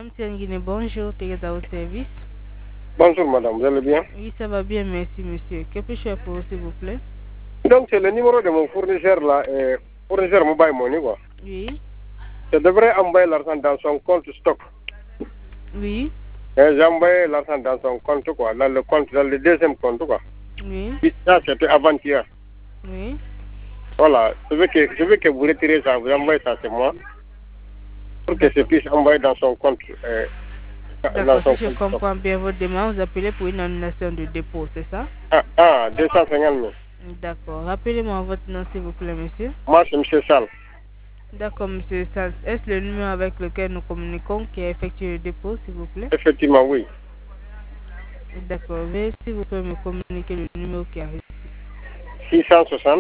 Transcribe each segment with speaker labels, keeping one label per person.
Speaker 1: M. Nguine, bonjour, tu es à votre service.
Speaker 2: Bonjour madame, vous allez bien?
Speaker 1: Oui, ça va bien, merci monsieur. Que puis-je faire pour vous, s'il vous plaît?
Speaker 2: Donc c'est le numéro de mon fournisseur là, fournisseur Mobile Money quoi.
Speaker 1: Oui.
Speaker 2: Je devrais envoyer l'argent dans son compte stock.
Speaker 1: Oui.
Speaker 2: J'ai envoyé l'argent dans son compte quoi, dans le compte, dans le deuxième compte quoi.
Speaker 1: Oui.
Speaker 2: Puis ça c'était avant-hier.
Speaker 1: Oui.
Speaker 2: Voilà, je veux que vous retirez ça, vous envoyez ça c'est moi, pour que je puisse envoyer dans son compte.
Speaker 1: D'accord, si je comprends bien votre demande, vous appelez pour une annulation de dépôt, c'est ça?
Speaker 2: 250 000.
Speaker 1: D'accord. Rappelez-moi votre nom, s'il vous plaît, monsieur.
Speaker 2: Moi c'est M. Sal.
Speaker 1: D'accord, monsieur Sal. Est-ce le numéro avec lequel nous communiquons qui a effectué le dépôt, s'il vous plaît?
Speaker 2: Effectivement, oui.
Speaker 1: D'accord. Veuillez, s'il vous plaît, me communiquer le numéro qui a reçu.
Speaker 2: 660.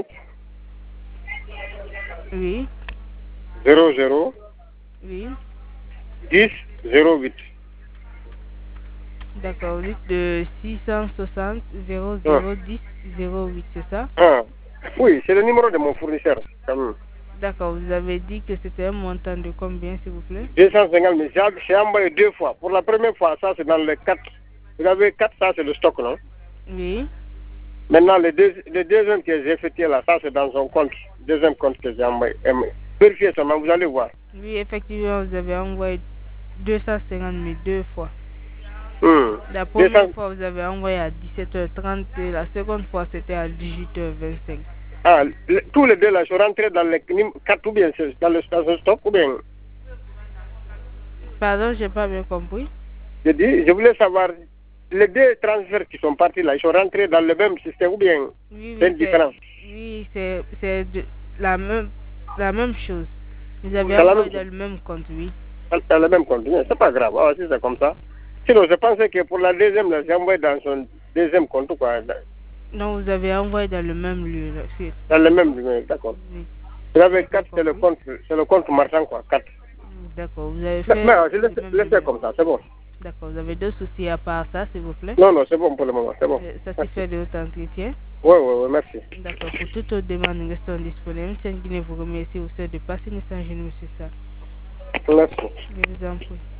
Speaker 1: Oui.
Speaker 2: 00.
Speaker 1: Oui.
Speaker 2: 10 08.
Speaker 1: D'accord, vous dites de 660 0010 08, c'est ça?
Speaker 2: Oui, c'est le numéro de mon fournisseur.
Speaker 1: D'accord, vous avez dit que c'était un montant de combien, s'il vous plaît?
Speaker 2: 250 000. J'ai envoyé 2 fois. Pour la première fois, ça c'est dans les 4. Vous avez 4, ça c'est le stock, non?
Speaker 1: Oui.
Speaker 2: Maintenant, le deuxième que j'ai effectué là, ça c'est dans son compte. Deuxième compte que j'ai envoyé. Vérifiez seulement, vous allez voir.
Speaker 1: Oui, effectivement, vous avez envoyé 250 000 deux fois. La première fois, vous avez envoyé à 17h30 et la seconde fois, c'était à 18h25.
Speaker 2: Tous les deux là, je suis rentré dans les 4 ou bien dans le stock ou bien?
Speaker 1: Pardon, je n'ai pas bien compris.
Speaker 2: Je voulais savoir, les deux transferts qui sont partis là, ils sont rentrés dans le même système ou bien c'est différent?
Speaker 1: Oui, c'est la même chose. Vous avez envoyé dans le même compte, oui.
Speaker 2: Dans le même compte, c'est pas grave, si c'est comme ça. Sinon, je pensais que pour la deuxième, j'ai envoyé dans son deuxième compte quoi.
Speaker 1: Non, vous avez envoyé dans le même lieu.
Speaker 2: Dans le même lieu, d'accord.
Speaker 1: Oui.
Speaker 2: Vous avez 4, c'est le compte marchand quoi, 4.
Speaker 1: D'accord, vous avez fait...
Speaker 2: Mais je laisse comme ça, c'est bon.
Speaker 1: D'accord, vous avez deux soucis à part ça, s'il vous plaît?
Speaker 2: Non, c'est bon pour le moment, c'est bon.
Speaker 1: Satisfait de votre entretien?
Speaker 2: Oui, merci.
Speaker 1: D'accord, pour toute autre demande, nous restons disponibles. M. Nguine vous remercie aussi de passer une message, monsieur ça.
Speaker 2: Merci.
Speaker 1: Je vous en prie.